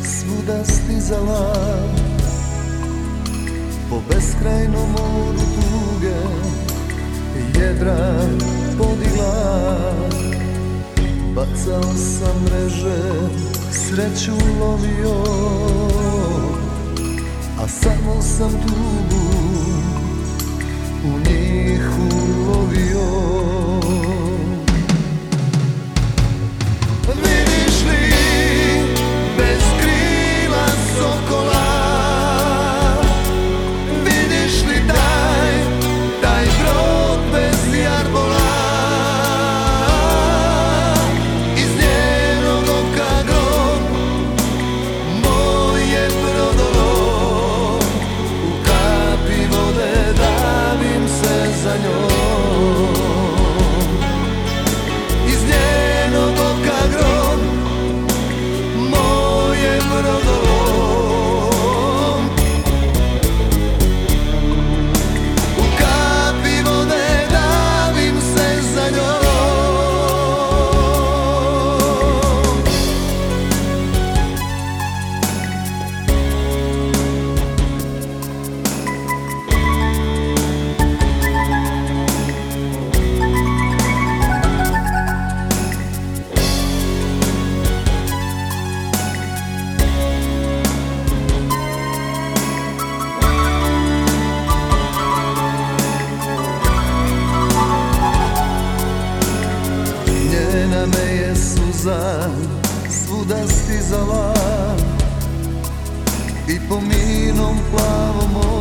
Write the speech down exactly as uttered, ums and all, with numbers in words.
svuda stizala, po beskrajnom moru tuge jedra podigla. Bacao sam mreže, sreću lovio, a samo sam tugu u njih ulovio. Vidiš li bez krila sokola, vidiš li taj, taj brod bez jarbola, iz njenog oka grom, moj je brodolom, u kapi vode davim se za njom, iz njenog oka grom, moj je brodolom, u kapi vode davim se za njom. Njena me je suza svuda stizala i po minom plavom